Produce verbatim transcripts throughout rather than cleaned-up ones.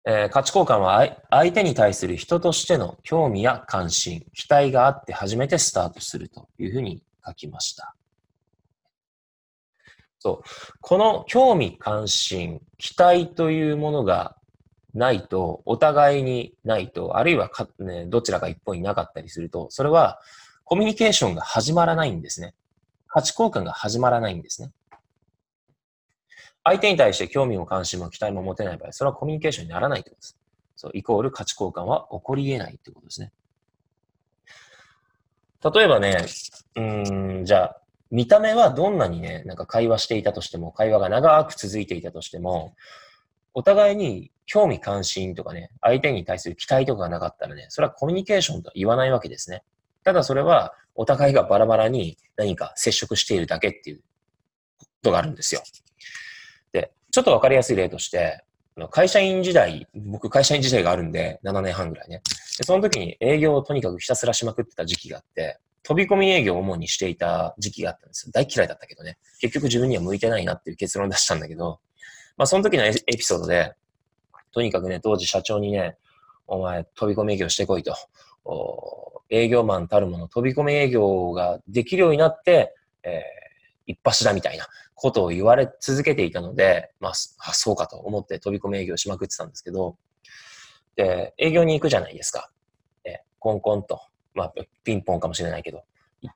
えー価値交換は相相手に対する人としての興味や関心、期待があって初めてスタートするというふうに書きました。そう。この興味関心、期待というものがないと、お互いにないと、あるいはか、ね、どちらか一方になかったりすると、それはコミュニケーションが始まらないんですね。価値交換が始まらないんですね。相手に対して興味も関心も期待も持てない場合、それはコミュニケーションにならないということです。そう、イコール価値交換は起こり得ないということですね。例えばね、うーん、じゃあ、見た目はどんなにね、なんか会話していたとしても、会話が長く続いていたとしても、お互いに興味関心とかね、相手に対する期待とかがなかったらね、それはコミュニケーションとは言わないわけですね。ただそれは、お互いがバラバラに何か接触しているだけっていうことがあるんですよ。で、ちょっとわかりやすい例として、会社員時代、僕会社員時代があるんで、ななねんはんぐらいね。で、その時に営業をとにかくひたすらしまくってた時期があって、飛び込み営業を主にしていた時期があったんですよ。大嫌いだったけどね。結局自分には向いてないなっていう結論を出したんだけど、まあその時のエピソードで、とにかくね、当時社長にね、お前飛び込み営業してこいと。営業マンたるもの飛び込み営業ができるようになって、えー、一発だみたいなことを言われ続けていたので、まあ、あそうかと思って飛び込み営業しまくってたんですけど、で、営業に行くじゃないですか。えコンコンと、まあ、ピンポンかもしれないけど、行って、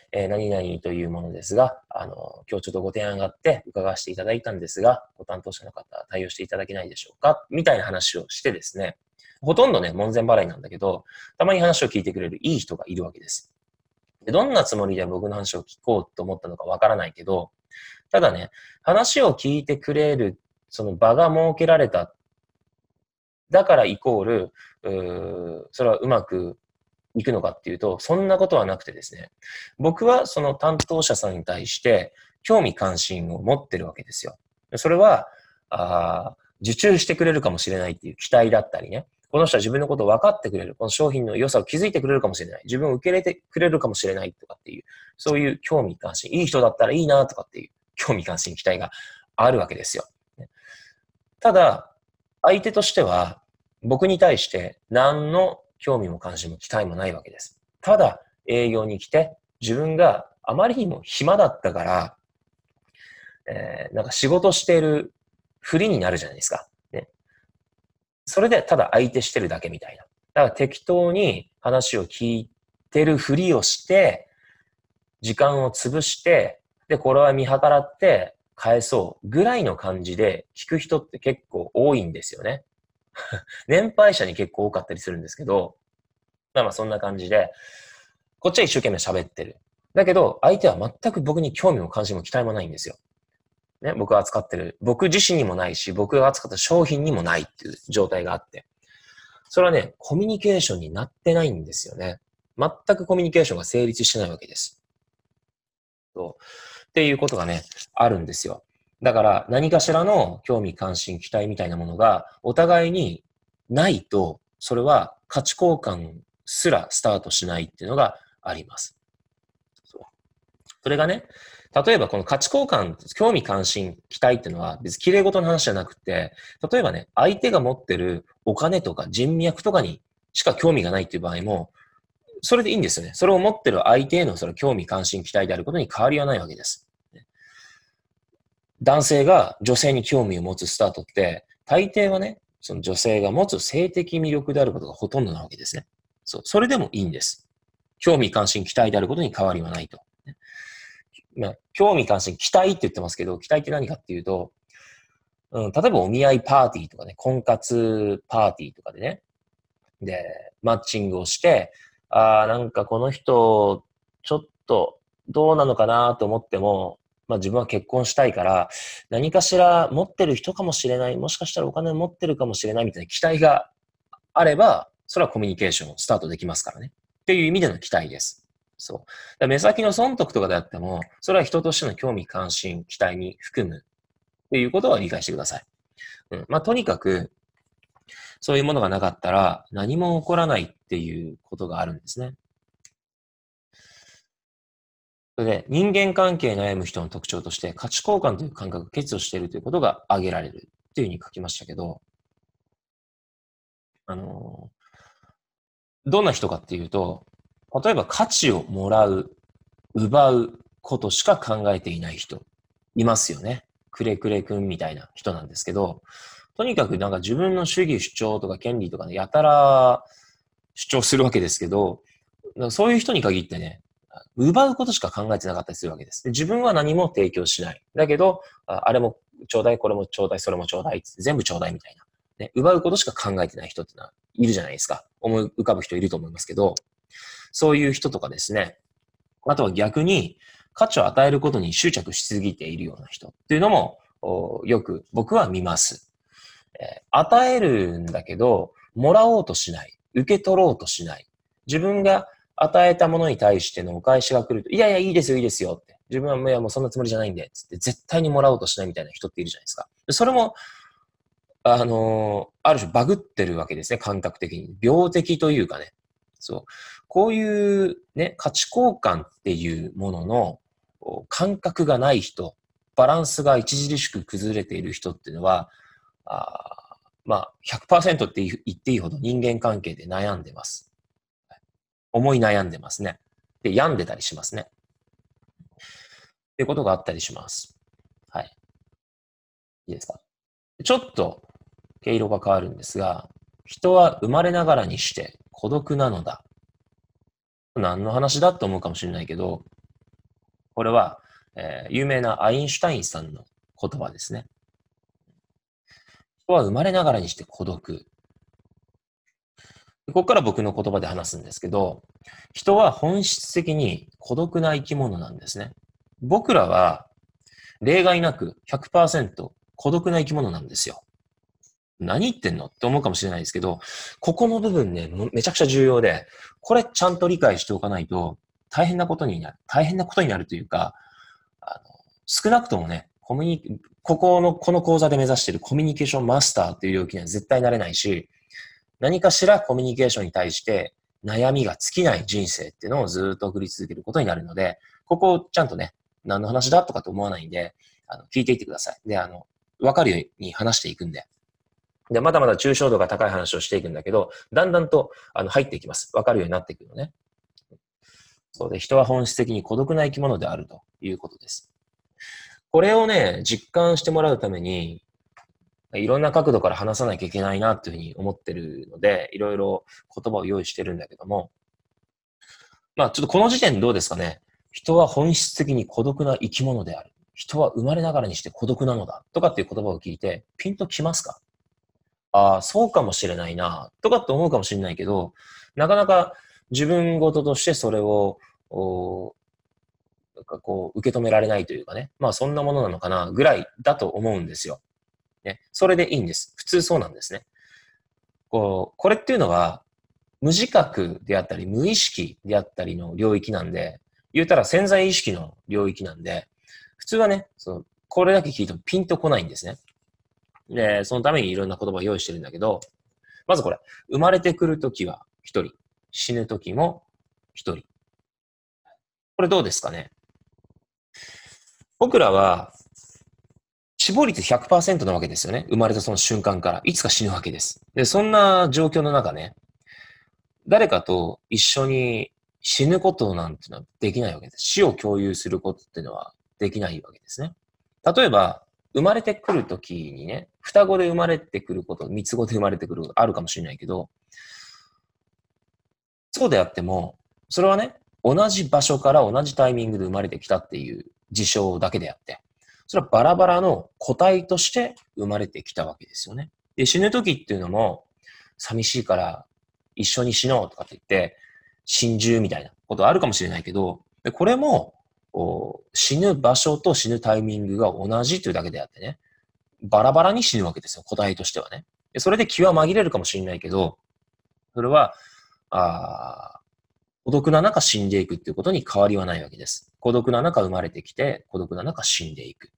えー、何々というものですが、あの、今日ちょっとご提案があって伺わせていただいたんですが、ご担当者の方対応していただけないでしょうかみたいな話をしてですね、ほとんどね、門前払いなんだけど、たまに話を聞いてくれるいい人がいるわけです。でどんなつもりで僕の話を聞こうと思ったのかわからないけど、ただね、話を聞いてくれる、その場が設けられた。だからイコール、うそれはうまくいくのかっていうと、そんなことはなくてですね、僕はその担当者さんに対して興味関心を持ってるわけですよ。それは、あ受注してくれるかもしれないっていう期待だったりね、この人は自分のことを分かってくれる、この商品の良さを気づいてくれるかもしれない、自分を受け入れてくれるかもしれないとかっていう、そういう興味関心、いい人だったらいいなとかっていう興味関心、期待があるわけですよ。ただ、相手としては、僕に対して何の興味も関心も期待もないわけです。ただ、営業に来て、自分があまりにも暇だったから、えー、なんか仕事しているふりになるじゃないですか。ね。それでただ相手してるだけみたいな。だから適当に話を聞いてるふりをして、時間を潰して、で、これは見計らって返そうぐらいの感じで聞く人って結構多いんですよね。年配者に結構多かったりするんですけど、まあまあそんな感じで、こっちは一生懸命喋ってる。だけど、相手は全く僕に興味も関心も期待もないんですよ。ね、僕が扱ってる。僕自身にもないし、僕が扱った商品にもないっていう状態があって。それはね、コミュニケーションになってないんですよね。全くコミュニケーションが成立してないわけです。そうっていうことがね、あるんですよ。だから何かしらの興味関心期待みたいなものがお互いにないと、それは価値交換すらスタートしないっていうのがあります。そうそれがね、例えばこの価値交換、興味関心期待っていうのは別に綺麗事の話じゃなくて、例えばね、相手が持ってるお金とか人脈とかにしか興味がないっていう場合も、それでいいんですよね。それを持ってる相手へのその興味関心期待であることに変わりはないわけです。男性が女性に興味を持つスタートって、大抵はね、その女性が持つ性的魅力であることがほとんどなわけですね。そう。それでもいいんです。興味関心期待であることに変わりはないと。まあ、興味関心期待って言ってますけど、期待って何かっていうと、うん、例えばお見合いパーティーとかね、婚活パーティーとかでね、で、マッチングをして、ああ、なんかこの人、ちょっとどうなのかなと思っても、まあ自分は結婚したいから、何かしら持ってる人かもしれない、もしかしたらお金を持ってるかもしれないみたいな期待があれば、それはコミュニケーションをスタートできますからね。っていう意味での期待です。そう。目先の損得とかであっても、それは人としての興味関心、期待に含むっていうことは理解してください。うん。まあとにかく、そういうものがなかったら何も起こらないっていうことがあるんですね。それで人間関係に悩む人の特徴として価値交換という感覚を欠如しているということが挙げられるっていうふうに書きましたけど、 あの、どんな人かっていうと、例えば価値をもらう、奪うことしか考えていない人、いますよね。くれくれくんみたいな人なんですけど、とにかくなんか自分の主義主張とか権利とかね、やたら主張するわけですけど、そういう人に限ってね、奪うことしか考えてなかったりするわけです。で自分は何も提供しない。だけど、ああれもちょうだい、これもちょうだい、それもちょうだい、全部ちょうだいみたいな。ね、奪うことしか考えてない人ってのはいるじゃないですか。思い浮かぶ人いると思いますけど、そういう人とかですね、あとは逆に価値を与えることに執着しすぎているような人っていうのもよく僕は見ます。えー与えるんだけど、もらおうとしない。受け取ろうとしない。自分が与えたものに対してのお返しが来ると、いやいや、いいですよ、いいですよって。自分は、いや、もうそんなつもりじゃないんで、つって絶対にもらおうとしないみたいな人っているじゃないですか。それも、あのーある種バグってるわけですね、感覚的に。病的というかね。そう。こういうね、価値交換っていうものの感覚がない人、バランスが著しく崩れている人っていうのは、あまあ、ひゃくパーセントって言っていいほど人間関係で悩んでます。思い悩んでますね。で、病んでたりしますね。っていうことがあったりします。はい。いいですか。ちょっと毛色が変わるんですが、人は生まれながらにして孤独なのだ。何の話だと思うかもしれないけど、これは、えー有名なアインシュタインさんの言葉ですね。人は生まれながらにして孤独。ここから僕の言葉で話すんですけど、人は本質的に孤独な生き物なんですね。僕らは例外なくひゃくパーセント孤独な生き物なんですよ。何言ってんのって思うかもしれないですけど、ここの部分ね、めちゃくちゃ重要で、これちゃんと理解しておかないと大変なことになる。大変なことになるというか、あの少なくともね、コミュニ、ここの、この講座で目指しているコミュニケーションマスターっていう領域には絶対なれないし、何かしらコミュニケーションに対して悩みが尽きない人生っていうのをずっと送り続けることになるので、ここをちゃんとね、何の話だとかと思わないんで、あの、聞いていってください。で、あの、わかるように話していくんで。で、まだまだ抽象度が高い話をしていくんだけど、だんだんと、あの、入っていきます。わかるようになっていくのね。そうで、人は本質的に孤独な生き物であるということです。これをね、実感してもらうために、いろんな角度から話さなきゃいけないなっていうふうに思ってるので、いろいろ言葉を用意してるんだけども、まあちょっとこの時点でどうですかね。人は本質的に孤独な生き物である。人は生まれながらにして孤独なのだ。とかっていう言葉を聞いて、ピンときますか？ああ、そうかもしれないな。とかって思うかもしれないけど、なかなか自分事としてそれを、おなんかこう、受け止められないというかね。まあそんなものなのかな、ぐらいだと思うんですよ。ね。それでいいんです。普通そうなんですね。こう、これっていうのは、無自覚であったり、無意識であったりの領域なんで、言うたら潜在意識の領域なんで、普通はね、その、これだけ聞いてもピンとこないんですね。で、そのためにいろんな言葉を用意してるんだけど、まずこれ、生まれてくるときは一人、死ぬときも一人。これどうですかね？僕らは死亡率ひゃくパーセントなわけですよね。生まれたその瞬間から。いつか死ぬわけです。で、そんな状況の中ね、誰かと一緒に死ぬことなんてのはできないわけです。死を共有することっていうのはできないわけですね。例えば、生まれてくるときにね、双子で生まれてくること、三つ子で生まれてくることあるかもしれないけど、そうであっても、それはね、同じ場所から同じタイミングで生まれてきたっていう事象だけであって、それはバラバラの個体として生まれてきたわけですよね。で、死ぬ時っていうのも、寂しいから一緒に死のうとかって言って、心中みたいなことあるかもしれないけど、でこれも、死ぬ場所と死ぬタイミングが同じというだけであってね、バラバラに死ぬわけですよ、個体としてはね。でそれで気は紛れるかもしれないけど、それは、あ孤独な中死んでいくっていうことに変わりはないわけです。孤独な中生まれてきて、孤独な中死んでいく。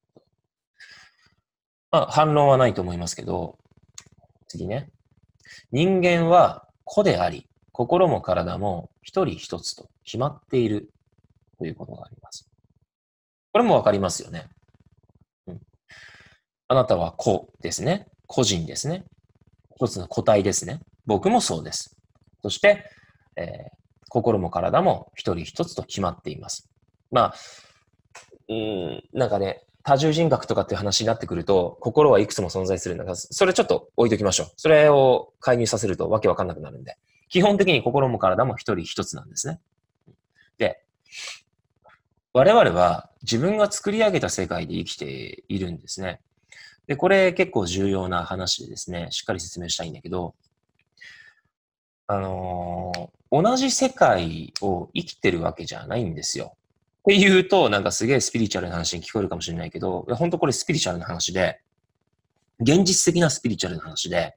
まあ、反論はないと思いますけど、次ね。人間は個であり、心も体も一人一つと決まっているということがあります。これもわかりますよね。うん、あなたは個ですね。個人ですね。 一つの個体ですね。僕もそうです。そして、えー心も体も一人一つと決まっています。まあ、うーん、なんかね、多重人格とかっていう話になってくると、心はいくつも存在するんだから、それちょっと置いときましょう。それを介入させるとわけわかんなくなるんで。基本的に心も体も一人一つなんですね。で、我々は自分が作り上げた世界で生きているんですね。で、これ結構重要な話でですね、しっかり説明したいんだけど、あのー同じ世界を生きてるわけじゃないんですよ。って言うと、なんかすげえスピリチュアルな話に聞こえるかもしれないけど、本当これスピリチュアルな話で、現実的なスピリチュアルな話で、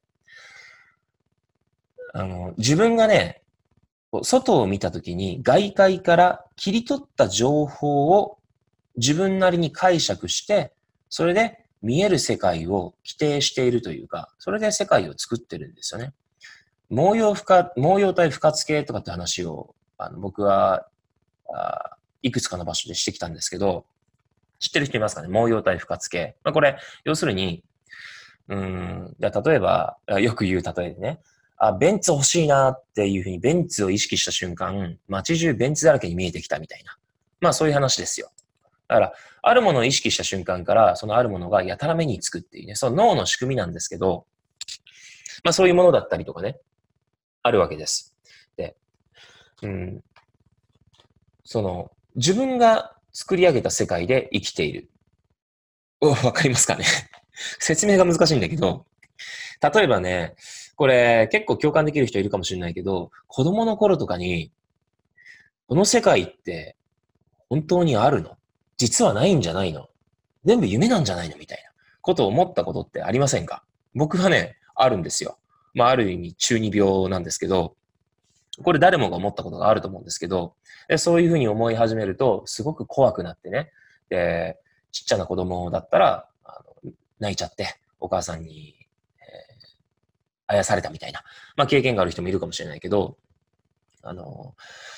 あの、自分がね、外を見たときに外界から切り取った情報を自分なりに解釈して、それで見える世界を規定しているというか、それで世界を作ってるんですよね。毛様不可、毛様体不活系とかって話を、あの、僕は、あいくつかの場所でしてきたんですけど、知ってる人いますかね？毛様体不活系。まあ、これ、要するに、うーん、例えば、よく言う例えでね、あ、ベンツ欲しいなっていうふうにベンツを意識した瞬間、街中ベンツだらけに見えてきたみたいな。まあそういう話ですよ。だから、あるものを意識した瞬間から、そのあるものがやたら目につくっていうね、その脳の仕組みなんですけど、まあそういうものだったりとかね、あるわけです。で、うん、その、自分が作り上げた世界で生きている。わかりますかね？説明が難しいんだけど、例えばね、これ結構共感できる人いるかもしれないけど、子供の頃とかに、この世界って本当にあるの？実はないんじゃないの？全部夢なんじゃないの？みたいなことを思ったことってありませんか？僕はね、あるんですよ。まあ、ある意味中二病なんですけど、これ誰もが思ったことがあると思うんですけど、でそういうふうに思い始めると、すごく怖くなってね、で、ちっちゃな子供だったら、あの泣いちゃって、お母さんに、えーあやされたみたいな、まあ、経験がある人もいるかもしれないけど、あの、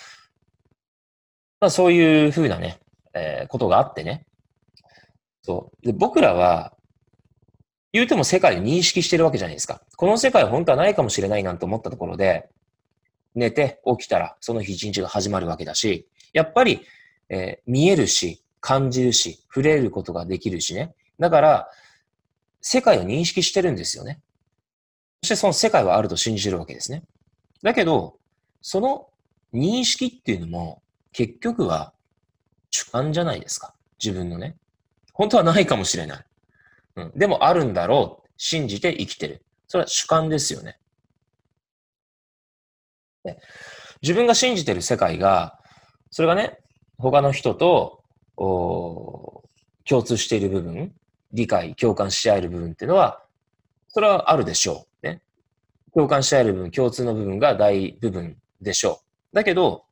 まあ、そういうふうなね、えーことがあってね、そう。で、僕らは、言うても世界を認識してるわけじゃないですか。この世界は本当はないかもしれないなんて思ったところで、寝て起きたらその日一日が始まるわけだし、やっぱり、えー見えるし、感じるし、触れることができるしね。だから、世界を認識してるんですよね。そしてその世界はあると信じてるわけですね。だけど、その認識っていうのも、結局は主観じゃないですか。自分のね。本当はないかもしれない。うん。でもあるんだろう。信じて生きてる。それは主観ですよね。ね、自分が信じてる世界が、それがね、他の人と、お共通している部分、理解、共感し合える部分っていうのは、それはあるでしょう。ね。共感し合える部分、共通の部分が大部分でしょう。だけど、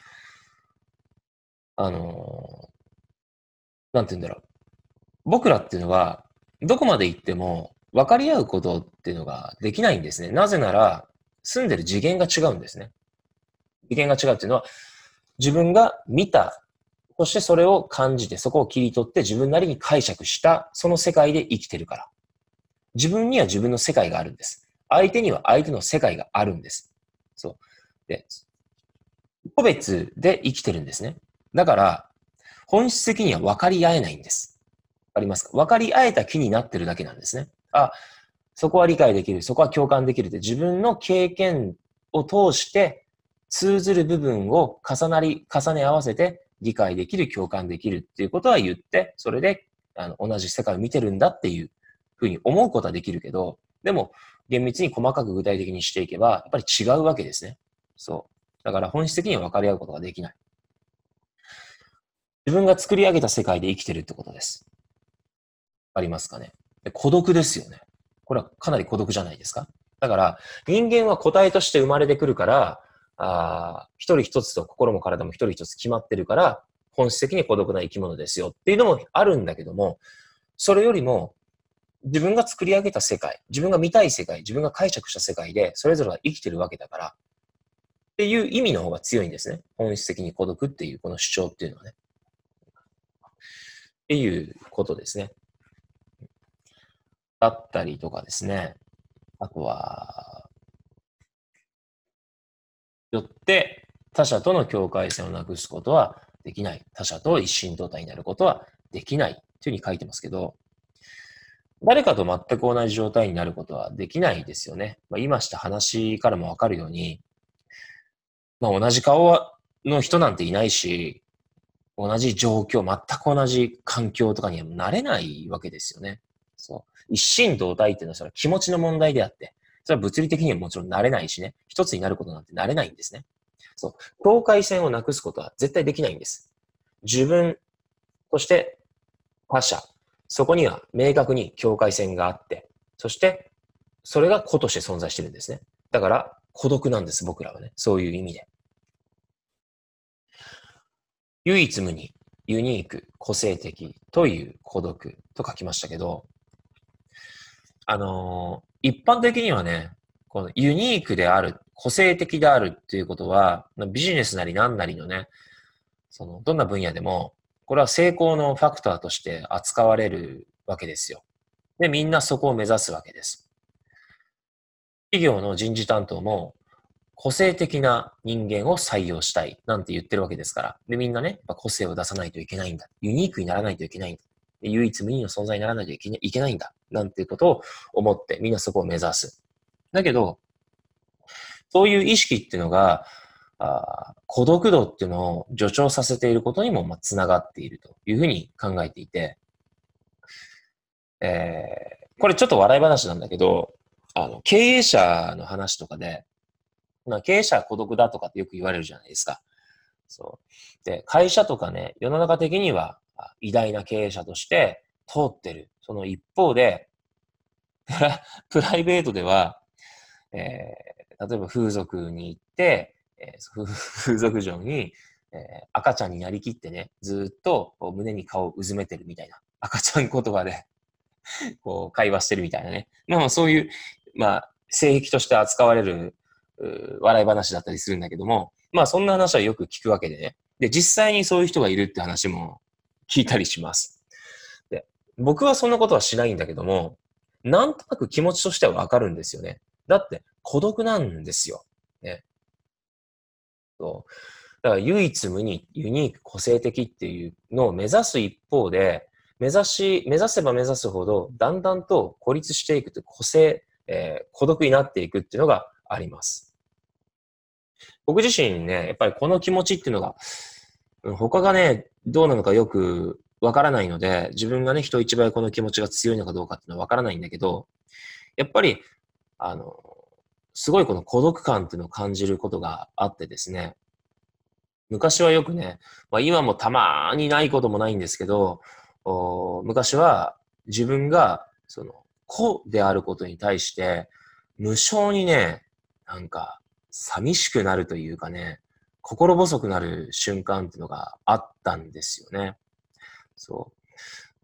あのーなんて言うんだろう。僕らっていうのは、どこまで行っても分かり合うことっていうのができないんですね。なぜなら、住んでる次元が違うんですね。次元が違うっていうのは、自分が見た、そしてそれを感じて、そこを切り取って自分なりに解釈した、その世界で生きてるから。自分には自分の世界があるんです。相手には相手の世界があるんです。そう。で、個別で生きてるんですね。だから、本質的には分かり合えないんです。わかりますか？分かり合えた気になってるだけなんですね。あ、そこは理解できる、そこは共感できるって自分の経験を通して通ずる部分を重なり、重ね合わせて理解できる、共感できるっていうことは言って、それであの同じ世界を見てるんだっていうふうに思うことはできるけど、でも厳密に細かく具体的にしていけば、やっぱり違うわけですね。そう。だから本質的には分かり合うことができない。自分が作り上げた世界で生きてるってことです。ありますかね。孤独ですよね。これはかなり孤独じゃないですか。だから、人間は個体として生まれてくるから、あ一人一つと心も体も一人一つ決まってるから、本質的に孤独な生き物ですよっていうのもあるんだけども、それよりも、自分が作り上げた世界、自分が見たい世界、自分が解釈した世界で、それぞれが生きてるわけだから、っていう意味の方が強いんですね。本質的に孤独っていうこの主張っていうのはね。っていうことですね。だったりとかですね。 あとは、よって他者との境界線をなくすことはできない。他者と一心同体になることはできない。というふうに書いてますけど、誰かと全く同じ状態になることはできないですよね。まあ、今した話からもわかるように、まあ、同じ顔の人なんていないし、同じ状況、全く同じ環境とかにはなれないわけですよね。そう。一心同体っていうのはそれは気持ちの問題であって、それは物理的にはもちろんなれないしね、一つになることなんてなれないんですね。そう。境界線をなくすことは絶対できないんです。自分として他者、そこには明確に境界線があって、そしてそれが個として存在してるんですね。だから孤独なんです、僕らはね。そういう意味で。唯一無二、ユニーク、個性的という孤独と書きましたけど、あのー一般的にはね、このユニークである、個性的であるっていうことは、ビジネスなり何なりのね、その、どんな分野でも、これは成功のファクターとして扱われるわけですよ。で、みんなそこを目指すわけです。企業の人事担当も、個性的な人間を採用したいなんて言ってるわけですから。で、みんなね、やっぱ個性を出さないといけないんだ。ユニークにならないといけないんだ。で唯一無二の存在にならないといけないいけないんだ。なんていうことを思って、みんなそこを目指す。だけど、そういう意識っていうのが、あ孤独度っていうのを助長させていることにも、まあ、つながっているというふうに考えていて、えー、これちょっと笑い話なんだけど、あの、経営者の話とかで、まあ、経営者は孤独だとかってよく言われるじゃないですか。そう。で、会社とかね、世の中的には偉大な経営者として通ってる。その一方で、プラプライベートでは、えー、例えば風俗に行って、えー、風俗嬢に、えー、赤ちゃんになりきってね、ずっと胸に顔をうずめてるみたいな。赤ちゃん言葉でこう会話してるみたいなね。まあそういう、まあ、性癖として扱われる笑い話だったりするんだけども、まあそんな話はよく聞くわけでね。で、実際にそういう人がいるって話も聞いたりします。で、僕はそんなことはしないんだけども、なんとなく気持ちとしてはわかるんですよね。だって孤独なんですよ。ね。そう。だから唯一無二、ユニーク、個性的っていうのを目指す一方で、目指し、目指せば目指すほど、だんだんと孤立していくという個性、えー孤独になっていくっていうのがあります。僕自身ね、やっぱりこの気持ちっていうのが、他がね、どうなのかよくわからないので、自分がね、人一倍この気持ちが強いのかどうかっていうのはわからないんだけど、やっぱり、あの、すごいこの孤独感っていうのを感じることがあってですね、昔はよくね、まあ今もたまにないこともないんですけど、お昔は自分が、その、子であることに対して、無性にね、なんか、寂しくなるというかね、心細くなる瞬間っていうのがあったんですよね。そう。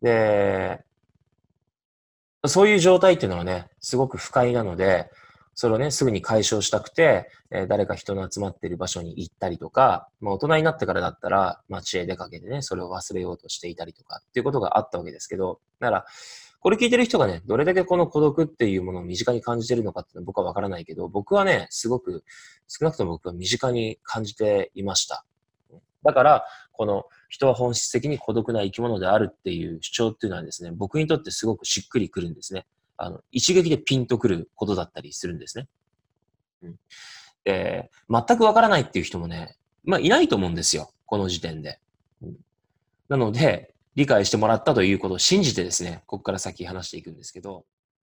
で、そういう状態っていうのはね、すごく不快なので、それをね、すぐに解消したくて、えー誰か人の集まっている場所に行ったりとか、まあ大人になってからだったら街へ出かけてね、それを忘れようとしていたりとかっていうことがあったわけですけど、なら、これ聞いてる人がね、どれだけこの孤独っていうものを身近に感じてるのかっていうのは僕はわからないけど、僕はね、すごく、少なくとも僕は身近に感じていました。だから、この人は本質的に孤独な生き物であるっていう主張っていうのはですね、僕にとってすごくしっくりくるんですね。あの、一撃でピンとくることだったりするんですね。うん、で、全くわからないっていう人もね、まあいないと思うんですよ。この時点で。うん、なので、理解してもらったということを信じてですね、ここから先話していくんですけど、